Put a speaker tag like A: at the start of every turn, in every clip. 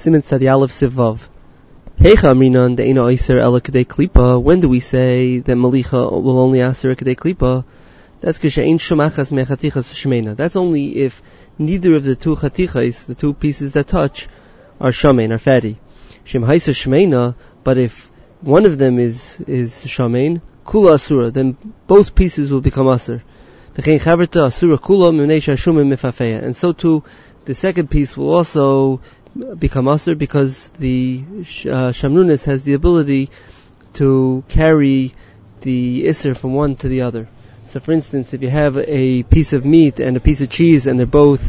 A: Siman Tzadi Aleph Sivav. Heicha Aminan De'ena Oiser Ela Kedei Klipa. When do we say that Malicha will only aser Kedei Klipa? That's Kishain Shumachas Mechatichas Shmeina. That's only if neither of the two chatichas, the two pieces that touch, are shamein, are fatty. Shem Haisa Shmeina, but if one of them is shamein, Kula Asura, then both pieces will become aser. And so too, the second piece will also become aser because the shamnunis has the ability to carry the isser from one to the other. So, for instance, if you have a piece of meat and a piece of cheese, and they're both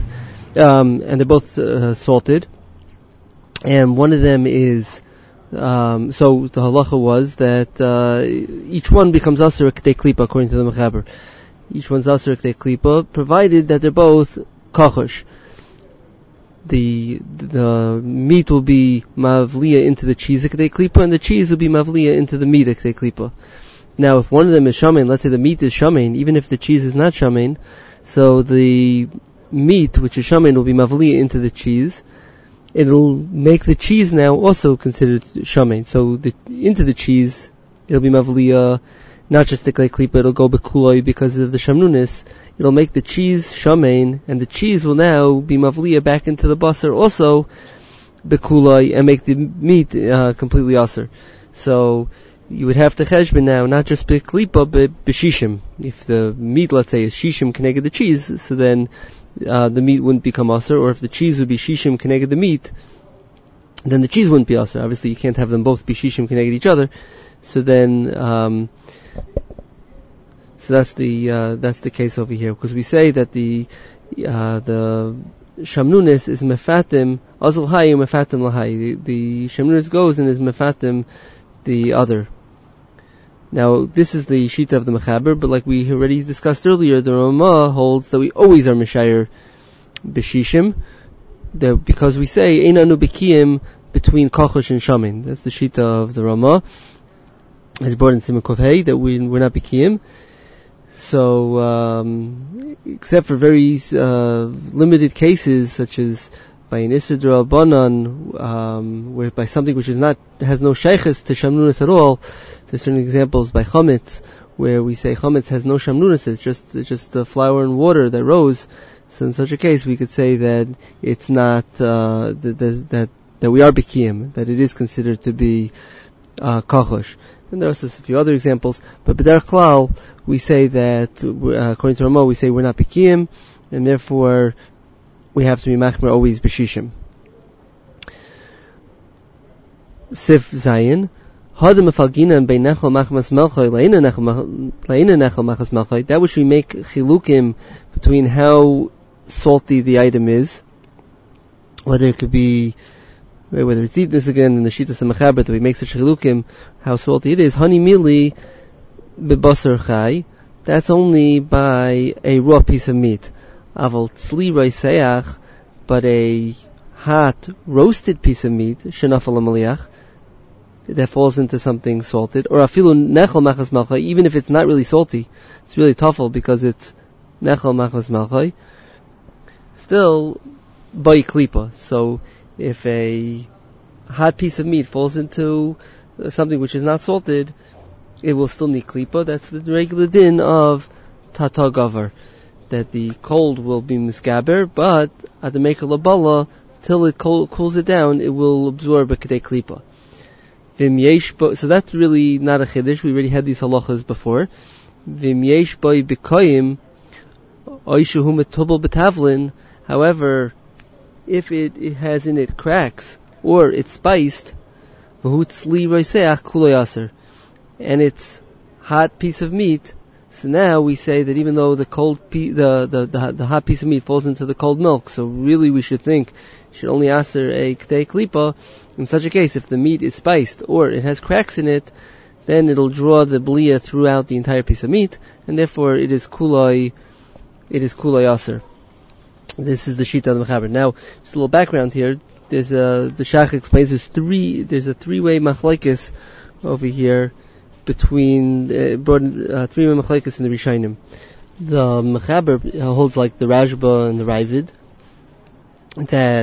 A: salted, and one of them is so the halacha was that each one becomes aser k'dei klipa according to the mechaber. Each one's aser k'dei klipa, provided that they're both kachosh. The meat will be mavliya into the cheese k'dei klipa, and the cheese will be mavliya into the meat k'dei klipa. Now, if one of them is shamein, let's say the meat is shamein, even if the cheese is not shamein, so the meat, which is shamein, will be mavliya into the cheese. It'll make the cheese now also considered shamein. So into the cheese, it'll be mavliya, not just the klipa, it'll go bekuloi because of the shamnunis. It'll make the cheese shamein, and the cheese will now be mavliya back into the basar also bekuloi, and make the meat completely aser. So you would have to cheshbon now, not just beklipa, but beshishim. If the meat, let's say, is shishim connected the cheese, so then the meat wouldn't become aser, or if the cheese would be shishim connected the meat, then the cheese wouldn't be aser. Obviously, you can't have them both be shishim connected each other. So then, so that's the case over here, because we say that the shamnunis is mefatim azal hayu mefatim lahai. The shamnunis goes and is mefatim the other. Now, this is the shita of the mechaber, but like we already discussed earlier, the Ramah holds that we always are mishayer b'shishim, because we say einanu b'kiyim between kachosh and shamin. That's the shita of the Ramah, as brought in Siman Kuf Hey, that we're not b'kiyim. So, except for very limited cases, such as by an Isidra Banan, where by something which has no shaykhis to shamnunis at all. There's certain examples by chametz, where we say chametz has no shamnunis, it's just the flour and water that rose. So in such a case, we could say that it's not that we are bikiyim, that it is considered to be kachosh. And there are also a few other examples, but b'derech klal we say that according to Ramah we say we're not bikiyim, and therefore we have to be machmer always b'shishim. Sif Zayin. That which we make chilukim between how salty the item is, whether it could be, whether it's eaten again in the shita semachaber, that we make such chilukim, how salty it is, hani mili bebasar chai, that's only by a raw piece of meat. Aval tzli reiseach, but a hot roasted piece of meat, shenafal amaliach, that falls into something salted, or afilu nechel machas malchai, even if it's not really salty, it's really tough because it's nechel machas malchai, still by klipa. So if a hot piece of meat falls into something which is not salted, it will still need klipa. That's the regular din of tata gavar, that the cold will be misgaber, but at the maker labala, till it cools it down, it will absorb a kedei klipa. So that's really not a chiddush. We already had these halachas before. V'myesh boi b'koyim oishu metubel b'tavlin. However, if it has in it cracks or it's spiced, v'hu tzli roiseach kulei aser, and it's hot piece of meat. So now we say that even though the hot piece of meat falls into the cold milk, so really we should only aser a k'dei klipa. In such a case, if the meat is spiced or it has cracks in it, then it'll draw the bliya throughout the entire piece of meat, and therefore it is kulai aser. This is the shita of the mechaber. Now, just a little background here. The Shach explains there's a three-way machlekes over here between three-way machlekes in the Rishonim. The mechaber holds like the Rashba and the Ravid, that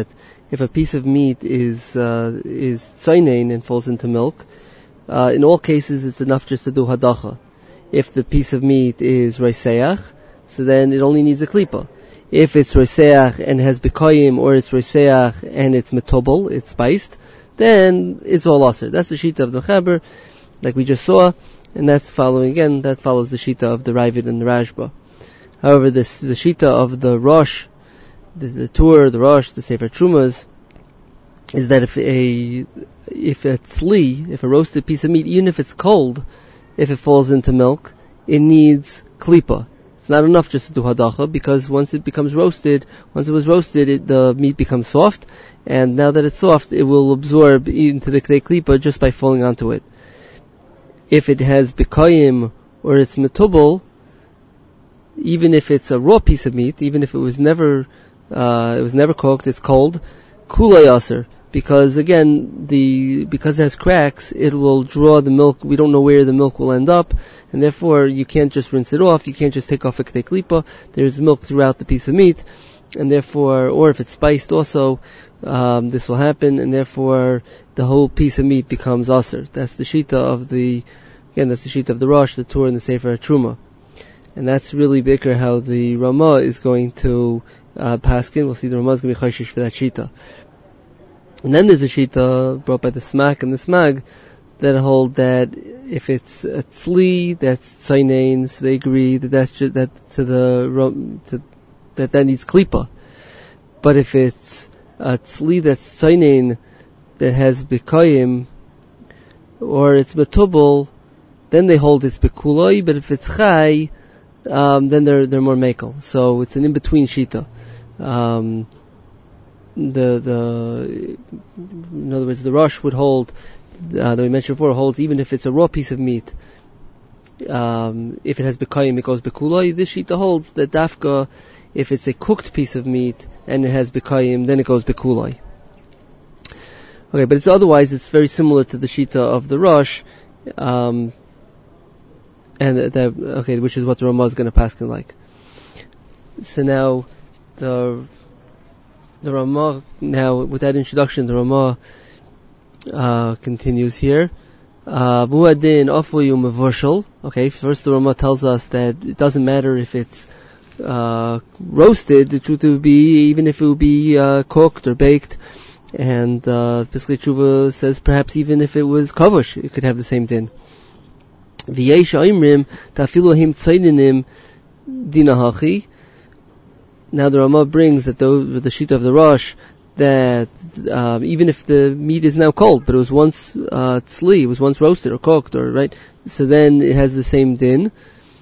A: if a piece of meat is tzainain and falls into milk, in all cases it's enough just to do hadacha. If the piece of meat is roiseach, so then it only needs a klipa. If it's roiseach and has bekoyim, or it's roiseach and it's metobel, it's spiced, then it's all aser. That's the shita of the Mechaber, like we just saw, and that follows the shita of the Ravid and the Rashba. However, the shita of the Rosh, the Tur, the Rosh, the Sefer Trumas, is that if a tzli, if a roasted piece of meat, even if it's cold, if it falls into milk, it needs klipa. It's not enough just to do hadacha, because once it was roasted, the meat becomes soft, and now that it's soft, it will absorb into the klipa just by falling onto it. If it has bekoyim or it's metubel, even if it's a raw piece of meat, even if it was never cooked, it's cold, kulay aser, because again, because it has cracks, it will draw the milk. We don't know where the milk will end up, and therefore you can't just rinse it off. You can't just take off a ketei klipa. There's milk throughout the piece of meat, and therefore, or if it's spiced also, this will happen, and therefore the whole piece of meat becomes aser. That's the shita of the Rosh, the Tur, and the Sefer Truma. And that's really bigger how the Ramah is going to paskin. We'll see the Ramah is going to be chayshish for that shita. And then there's a shita brought by the Smak and the Smag that hold that if it's a tzli that's tzainain, so they agree that that needs klipa. But if it's a tzli that's tzainain that has bekoyim or it's metubel, then they hold it's bekuloi. But if it's chai, then they're more mekel. So it's an in-between shita. In other words, the Rosh would hold, that we mentioned before, holds even if it's a raw piece of meat, if it has bekoyim, it goes bekuloi. This shita holds that dafka, if it's a cooked piece of meat and it has bekoyim, then it goes bekuloi. Okay, but otherwise it's very similar to the shita of the Rosh, which is what the Ramah is going to paskin like. So now the Ramah, now with that introduction, the Ramah continues here. Okay, first the Ramah tells us that it doesn't matter if it's roasted. The truth would be, even if it would be cooked or baked. And Piskei Tshuva says perhaps even if it was kavush, it could have the same din. V'yesh ha'imrim tafilu him tzaydinim dinahachi. Now the Ramah brings that with the shita of the Rosh, that even if the meat is now cold, but it was once tzli, it was once roasted or cooked, or right, so then it has the same din.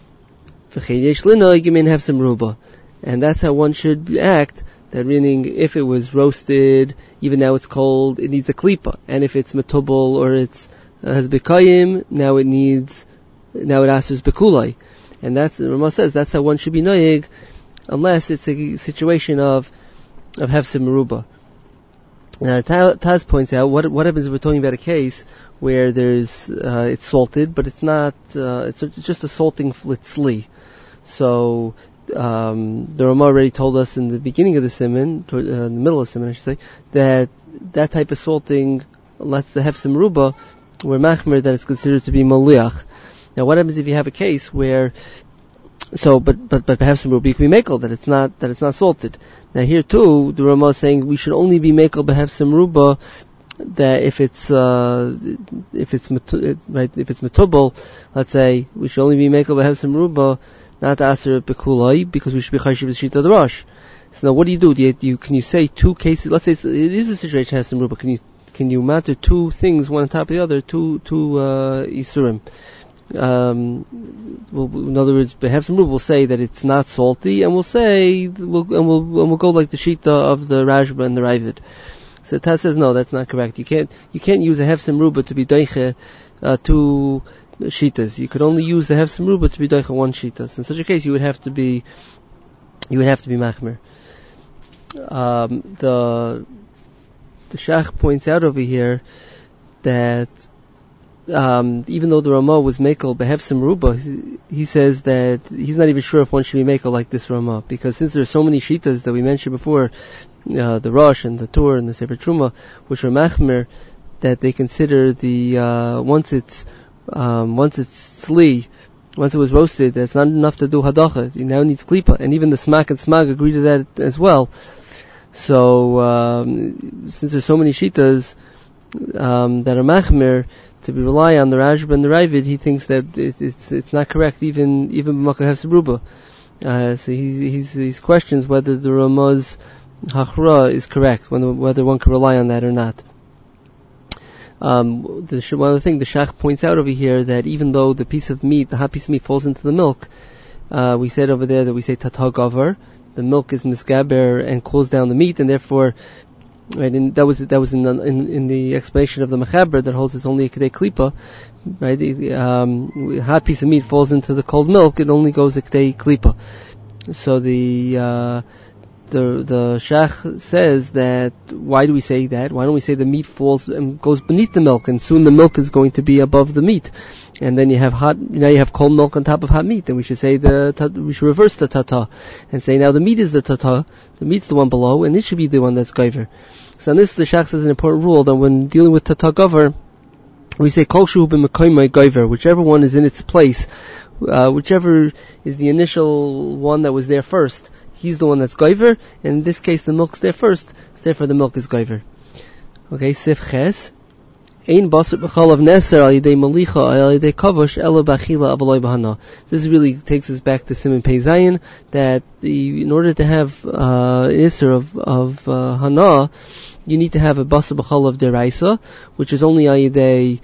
A: And that's how one should act. That meaning, if it was roasted, even now it's cold, it needs a klipa. And if it's metubel or it's has bekayim, now it asers bekulai. And that's, the Ramah says, that's how one should be noyeg, unless it's a situation of hefsem meruba. Now Taz points out, what happens if we're talking about a case where there's it's salted, but it's not it's just a salting flitzli. So the Ramah already told us in the beginning of the siman, in the middle of the siman I should say, that type of salting lets the hefsem meruba, where machmer, that it's considered to be moliach. Now what happens if you have a case where but perhaps some rubi can be mekel, that it's not salted. Now here too, the Ramah is saying we should only be mekel behav some ruba, that if it's metubel, let's say, we should only be mekel behav some ruba, not aser bekulai, because we should be chayshiv with shita of the Rosh. So now what do you do? Can you say two cases? Let's say it is a situation that has some ruba. Can you matter two things one on top of the other, two isurim? In other words, behef we'll say that it's not salty, and we'll go like the shita of the Rashba and the Ravid. So Taz says no, that's not correct. You can't use a hefsem ruba to be doiche two shitas. You could only use the hefsem ruba to be doiche one shita. So in such a case, you would have to be machmer. The Shach points out over here that even though the Ramah was Mekel Behefsim Ruba, he says that he's not even sure if one should be Mekel like this Ramah, because since there's so many Shitas that we mentioned before, the Rosh and the Tur and the Sefer Truma, which are Machmer, that they consider the, once it's Tzli, once it was roasted, that's not enough to do Hadacha. It now needs Klipa. And even the Smak and Smag agree to that as well. So, since there's so many Shitas, that are Machmer, to be rely on the Rajab and the Ravid, he thinks that it's not correct, even B'Makkah Hefsebruba. So he questions whether the Ramah's Hachra is correct, whether one can rely on that or not. One of the things the Shach points out over here, that even though the hot piece of meat falls into the milk, we said over there that we say Tatah Gavar, the milk is misgaber and cools down the meat, and therefore, right, and that was in the explanation of the Mechaber that holds it's only a Kedei Klipa, right? Hot piece of meat falls into the cold milk, it only goes a Kedei Klipa. So the Shach says that, why do we say that? Why don't we say the meat falls and goes beneath the milk, and soon the milk is going to be above the meat, and then you have cold milk on top of hot meat, and we should say we should reverse the Tatah and say now the meat is the Tatah, the meat's the one below, and it should be the one that's Gaiver. So on this, the Shach says an important rule that when dealing with Tatah Gavar, we say Kol Shu B'Mekoymai Gaiver, whichever one is in its place, whichever is the initial one that was there first, he's the one that's Gaiver, and in this case the milk's there first, therefore the milk is Gaiver. Okay, Sif Ches. Ein basar b'chalav neser al yidei malicha al yidei kavosh ela b'achila avaloi b'hana. This really takes us back to Siman Pei Zayin, that in order to have iser of hana, you need to have a basar b'chalav deraisa, which is only al yidei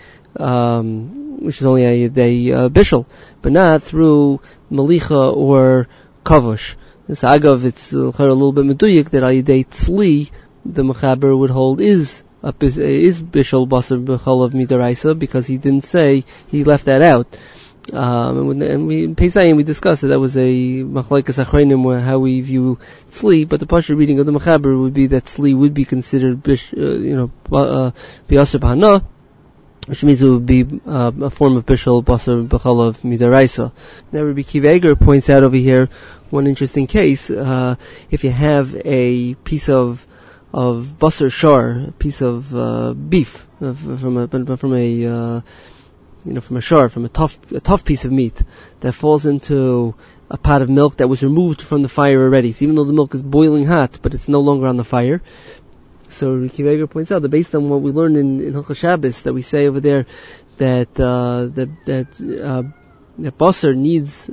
A: bishul, but not through malicha or kavosh. This agav, it's a little bit meduyik that al yidei tzli, the mechaber would hold is bishul basar b'chalav midaraisa, because he didn't say, he left that out. And we in Pesayim we discussed that was a machlekes achreinim how we view tzli, but the partial reading of the mechaber would be that tzli would be considered biasar b'hana, which means it would be a form of bishul basar b'chalav midaraisa. Now Rabbi Akiva Eiger points out over here one interesting case. If you have a piece of basar shar, a piece of beef from a tough piece of meat that falls into a pot of milk that was removed from the fire already. So even though the milk is boiling hot, but it's no longer on the fire. So Rabbi Akiva Eiger points out that based on what we learned in Hilchos Shabbos, that we say over there that basar needs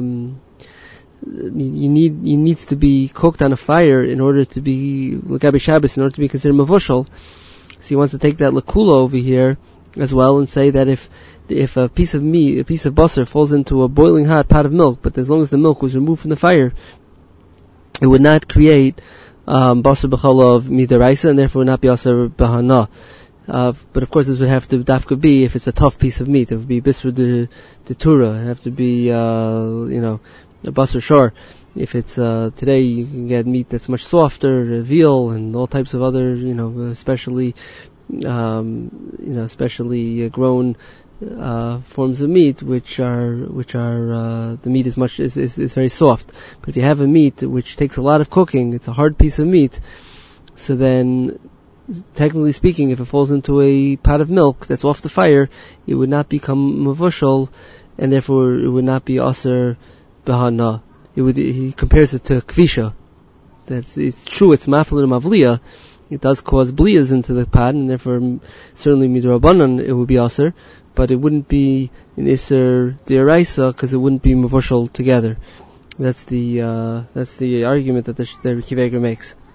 A: needs to be cooked on a fire in order to be l'gabe Shabbos, in order to be considered mavushal. So he wants to take that lakula over here as well and say that if a piece of meat, a piece of basar falls into a boiling hot pot of milk, but as long as the milk was removed from the fire, it would not create basar b'chalav midaraisa, and therefore would not be basar b'hana. But of course this would have to dafka be if it's a tough piece of meat. It would be bisra de tura. It would have to be a basar shar. If it's today, you can get meat that's much softer, veal and all types of other, especially grown forms of meat, which are the meat is very soft. But if you have a meat which takes a lot of cooking, it's a hard piece of meat. So then, technically speaking, if it falls into a pot of milk that's off the fire, it would not become mavushal, and therefore it would not be aser b'hana. He compares it to kvisha. It's true, it's mafal and mavliya. It does cause bliyas into the pot, and therefore certainly midrabanan it would be aser, but it wouldn't be an iser d'oraisa because it wouldn't be mavushal together. That's the argument that the Akiva Eiger makes.